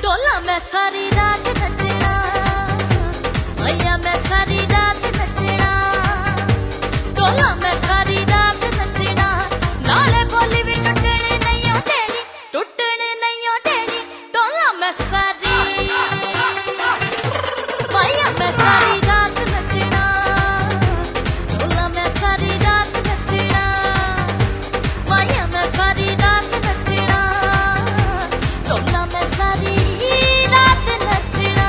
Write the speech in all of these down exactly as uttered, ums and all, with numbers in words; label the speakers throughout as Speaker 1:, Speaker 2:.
Speaker 1: टोला मैं सारी रात नचना, भैया मैं सारी रात नचना, टोला मैं सारी रात नचना, नाले बोली भी टुटने नहीं हो देनी, टुटने नहीं हो देनी, टोला मैं सारी, भैया मैं सारी रात नचना, टोला मैं सारी रात नचना, भैया मैं सारी रात नचना, टोला मैं सारी रात नचना।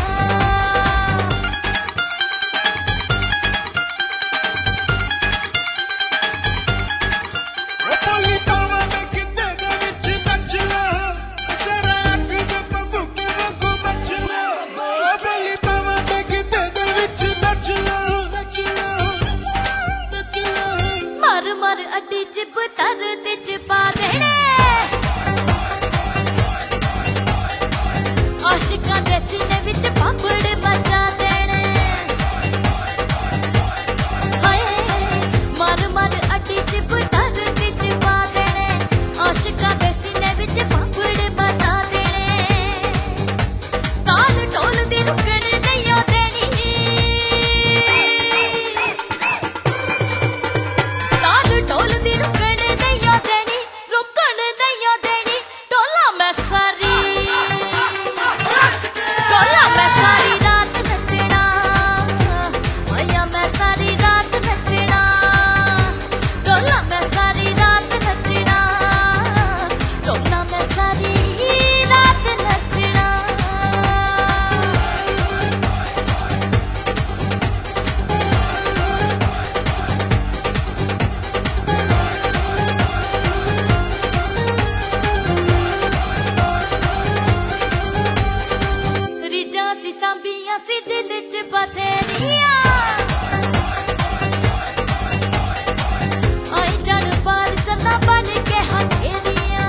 Speaker 1: मर मर अड्डी चिप तर ते चिपा देने, आशिकां दे सीने विच पांबड़ मचा देने, हाय मर मर अड्डी चिप तर ते चिपा देने, आशिकां दे सीने विच पांबड़ मचा देने, ताल ढोल दी रुकण नहीं हो देनी, ताल ढोल दी रुकण नहीं हो देनी, रुकण नहीं हो देनी, टोला मैं सारी, टोला मैं सारी रात नचना, भैया मैं सारी रात नचना, टोला मैं सारी रात नचना, टोला मैं सारी रात नचना। रिजा सी सांबियां सी दिल च बथेरियां, आई जान पार चला बन के हथेरियां,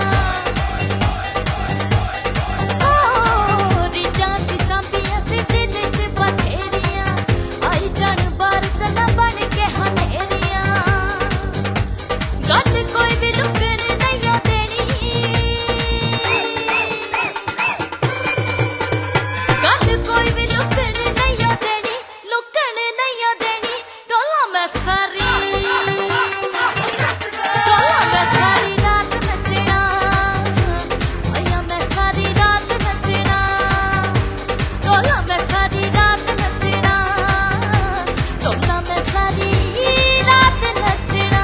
Speaker 1: ओ रिजा सी सांबियां सी दिल च बथेरियां, आई जान पार चला बन के हथेरियां, गल कोई भी लुकण नहीं हो देनी, गल कोई भी लुकण नहीं हो देनी, लुकण नहीं हो देनी, टोला मैं सारी, टोला मैं सारी रात नचना, भैया मैं सारी रात नचना, टोला मैं सारी रात नचना, टोला मैं सारी रात नचना।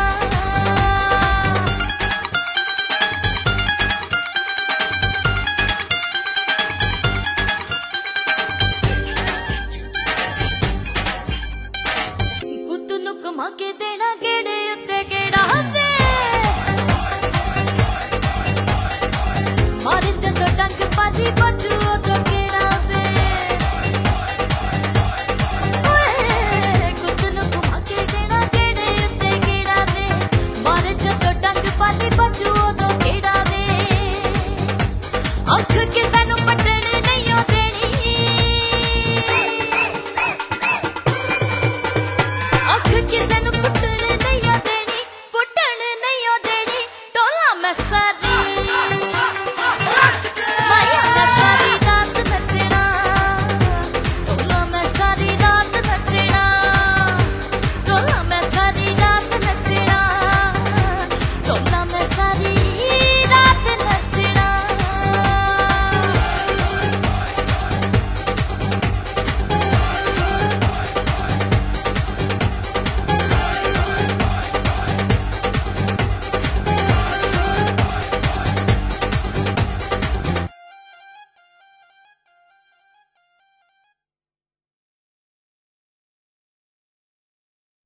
Speaker 1: गुत्त नूं घुमा के देना गेड़े उत्ते गेड़ा वे, मार जदों डंग पाली बजू उदों गेड़ा वे, ओए गुत्त नूं घुमा के देना गेड़े उत्ते गेड़ा वे, मार जदों डंग पाली बजू उदों गेड़ा वे, अख के